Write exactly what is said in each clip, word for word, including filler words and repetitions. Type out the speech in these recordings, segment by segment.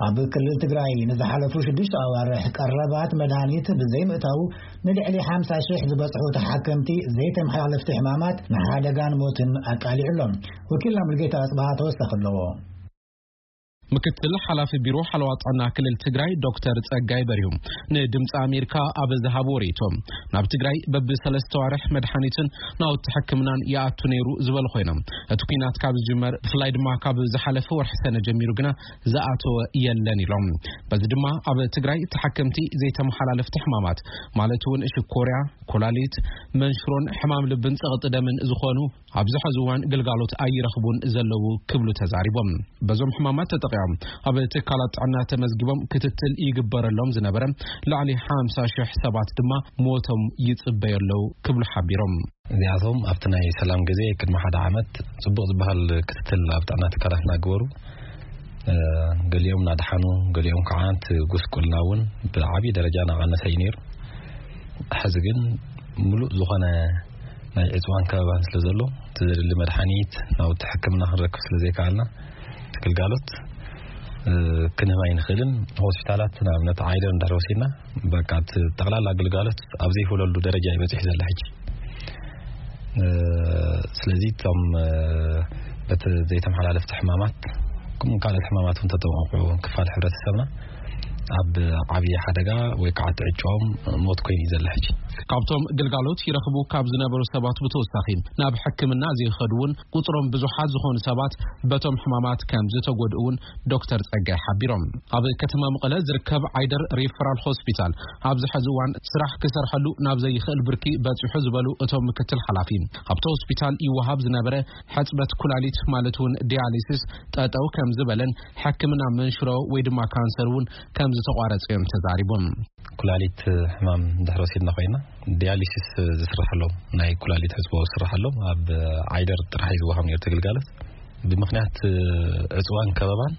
ኣብ ክልል ትግራይ ንዝሓለፉ ሽዱሽተ ኣዋርሕ ቀረባት መድሃኒት ብዘይ ምእታው ንልዕሊ ሓምሳ ሽሕ ዝበጽሑ ተሓከምቲ ዘይተመሓላለፍቲ ሕማማት ንሓደጋን ሞትን ኣቃሊዕሎም ወኪልና ሙልጌታ ኣጽባሃ ተወሰኸ ኣለዎ ምክትል ሓላፊ ቢሮ ሓለዋ ጥዕና ክልል ትግራይ ዶክተር ጸጋይ በሪሁም ንድምጻ አሜሪካ ኣብ ዝሃቡ ሪቶም ናብ ትግራይ በብ ሰለስተ ዋርሕ መድሃኒትን ናው ተሐክምናን ያአቱ ነይሩ ዝበል ኮይኖም እቲ ኩናት ካብ ዝጅመር ብፍላይ ድማ ካብ ዝሓለፈ ወርሕ ሰነ ጀሚሩ ግና ዝኣተወ የለን ኢሎም በዚ ድማ ኣብ ትግራይ ተሐከምቲ ዘይተመሓላለፍቲ ሕማማት ማለት እውን ሽኮርያ ኮላሊት መንሽሮን ሕማም ልብን ጸቕጥ ደምን ዝኾኑ ኣብ ዝሕዝዋን ግልጋሎት ኣይረኽቡን ዘለዉ ክብሉ ተዛሪቦም በዞም ሕማማት ተጠቂዖም ኣብ ትካላት ጥዕና ተመዝጊቦም ክትትል ይግበረሎም ዝነበረ ላዕሊ ሓምሳ ሽሕ ሰባት ድማ ሞቶም ይጽበየለው ክብሉ ሓቢሮም እዚኣቶም ኣብቲ ናይ ሰላም ግዜ ቅድሚ ሓደ ዓመት ጽቡቕ ዝበሃል ክትትል ኣብ ጥዕና ትካላት ናግበሩ ገሊኦም ናድሓኑ ገሊኦም ከዓንት ጉስቁልናውን ብዓቢ ደረጃ ናቐነሰ ነይሩ ሕዚ ግን ሙሉእ ዝኾነ ናይ ዕጽዋን ከባባን ስለ ዘሎ ትዝድሊ መድሓኒት ናው ተሐክምና ክንረክብ ስለ ዘይከኣልና ግልጋሎት ክንህባይ ንኽእልን ሆስፒታላት ናብነት ዓይደር እንዳረወሲና በቃ ጠቕላላ ግልጋሎት ኣብ ዘይፈለሉ ደረጃ ይበጽሕ ዘላ ሕጂ ስለዚህ ቶም በት ዘይተመሓላለፍቲ ሕማማት ከም ካልኦት ሕማማት ተጠንቀቑ ክፋል ሕብረተሰብና ኣብ ዓብይ ሓደጋ ወይ ከዓ ትዕጮም ሞት ኮይኑ ዘላ ሕጂ ካብቶም ግልጋሎት ይረኽቡ ካብ ዝነበሩ ሰባት ብተወሳኺ ናብ ሕክምና ዘይኸዱውን ቁጥሮም ብዙሓት ዝኾኑ ሰባት በቶም ሕማማት ከም ዝተጎድኡን ዶክተር ጸጋይ ሓቢሮም ኣብ ከተማ መቐለ ዝርከብ ዓይደር ሪፈራል ሆስፒታል ኣብ ዝሕዚ እዋን ስራሕ ክሰርሐሉ ናብ ዘይኽእል ብርኪ በጽሑ ዝበሉ እቶም ምክትል ሓላፊ ኣብቲ ሆስፒታል ይወሃብ ዝነበረ ሕጽበት ኩላሊት ማለት እውን ዲያሊሲስ ጠጠው ከም ዝበለን ሕክምና መንሽሮ ወይ ድማ ካንሰርውን ከም ዝተቋረጸም ተዛሪቦም ኩላሊት ሕማም ድሕረሲድና ኮይና ዲያሊሲስ ዝስራሕሎም ናይ ኩላሊት ሕጽቦ ዝስራሕሎም ኣብ ዓይደር ጥራሕ ዝወሃብ ነይሩ ተግልጋሎት ብምኽንያት ዕጽዋን ከበባን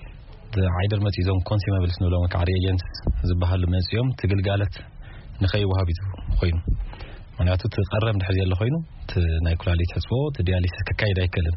ዓይደር መጽኢዞም ኮንሱመብልስ ንብሎም ከዓ ሪኤጀንትስ ዝበሃሉ መጽኦም ተግልጋሎት ንኸይወሃብ ኮይኑ ምክንያቱ ተቀረብ ድሕር ዘሎ ኮይኑ ናይ ኩላሊት ሕጽቦ ዲያሊሲስ ክካይድ ኣይከልን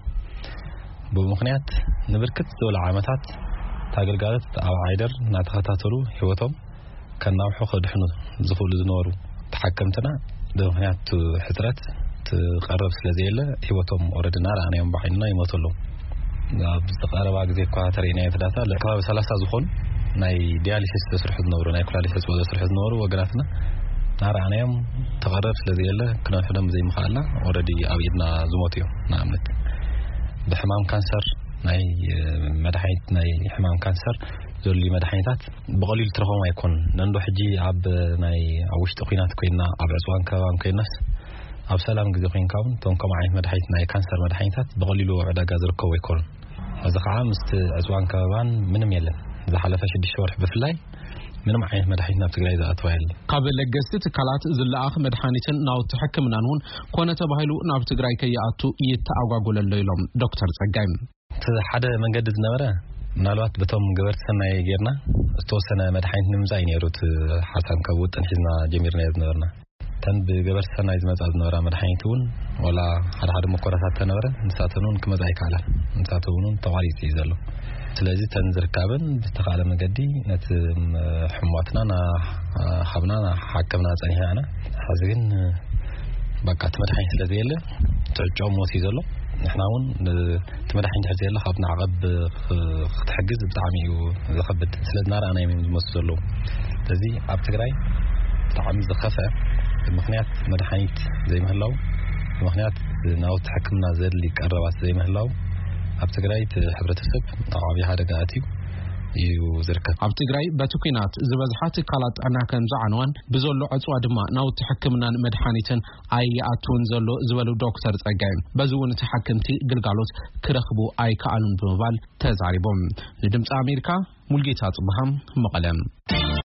ብምኽንያት ንብርክት ዝበሉ ዓመታት ታገልጋሎት ኣብ ዓይደር ናተኸታተሉ ህይወቶም ከናውሑ ከድሕኑ ዝኽእሉ ዝነበሩ ተሐከምትና ብምኽንያት ሕጽረት ተቀረብ ስለዘየለ ህይወቶም ኦረድና ራእናዮም ባዕልና ይሞተሉ ኣብ ዝተቀረባ ግዜ እኳ ተሪእና የተዳታ ለከባቢ ሰላሳ ዝኾኑ ናይ ዲያሊሲስ ዝስርሑ ዝነበሩ ናይ ኩላሊት ሕጽቦ ዝስርሑ ዝነበሩ ወገናትና ናራእናዮም ተቀረብ ስለዘየለ ክነውሕሎም ዘይምኽኣልና ኦረዲ ኣብ ኢድና ዝሞቱ እዮም ንኣብነት ብሕማም ካንሰር ናይ መድሓኒት ናይ ሕማም ካንሰር ዘሉ መድሓኒታት ብቐሊሉ ትረኽቦም ኣይኮን ነንዶ ሕጂ ኣብ ናይ ኣብ ውሽጢ ኩናት ኮይና ኣብ ዕጽዋን ከባባን ኮይናስ ኣብ ሰላም ግዜ ኮይንካውን ቶም ከም ዓይነት መድሓኒት ናይ ካንሰር መድሓኒታት ብቐሊሉ ዕዳጋ ዝርከቡ ኣይኮን እዚ ከዓ ምስቲ ዕጽዋን ከባባን ምንም የለን ዝሓለፈ ሽዱሽተ ወርሕ ብፍላይ ምንም ዓይነት መድሓኒት ናብ ትግራይ ዝኣተወ የለን ካብ ለገስቲ ትካላት ዝለኣኽ መድሓኒትን ናው ተሐክምናን እውን ኮነ ተባሂሉ ናብ ትግራይ ከይኣቱ ይተኣጓጎለሎ ኢሎም ዶክተር ጸጋይ ሓደ መንገዲ ዝነበረ ምናልባት በቶም ገበርቲ ሰናይ ጌርና ዝተወሰነ መድሓኒት ንምዛይ ነይሩት ሓሳን ካብ ውጥን ሒዝና ጀሚርና ዝነበርና ተን ብገበርቲ ሰናይ ዝመጻ ዝነበራ መድሓኒት እውን ወላ ሓደ ሓደ መኮራታት ተነበረ ንሳተኑን ክመጻይ ካላ ንሳተኑን ተዋሪጽ ይዘሎ ስለዚ ተን ዝርካብን ብተኻለ መንገዲ ነቲ ሕሟትና ና ሓብና ሓከምና ጸኒሕና ሓዚን በቃ ተመድሓኒት ስለዘየለ ትዕጮም ሞት ይዘሎ ንሕናውን ተመድሓኒት ሕዘየለ ካብ ናዕቐብ ክትሕግዝ ብጣዕሚ እዩ ዝኸብድ ስለዝና ራእና እዮም ዝመስሉ ዘለዉ ስለዚ ኣብ ትግራይ ብጣዕሚ ዝኸፍአ ብምኽንያት መድሓኒት ዘይምህላው ብምኽንያት ናው ተሐክምና ዘድሊ ቀረባት ዘይምህላው ኣብ ትግራይ ሕብረተሰብ ዓብዪ ሓደጋ ኣትዩ እዩ ዝርከብ ኣብ ትግራይ በትኩናት ዝበዝሓት ካላት ጥዕና ከም ዝዓነዋን ብዘሎ ዕጽዋ ድማ ናው ተሐክምናን መድሓኒትን ኣይኣቱን ዘሎ ዝበሉ ዶክተር ጸጋይ በዚ እውን ተሐክምቲ ግልጋሎት ክረኽቡ ኣይከኣሉን ብምባል ተዛሪቦም ንድምፂ ኣሜሪካ ሙልጌታ ጽብሃም መቐለም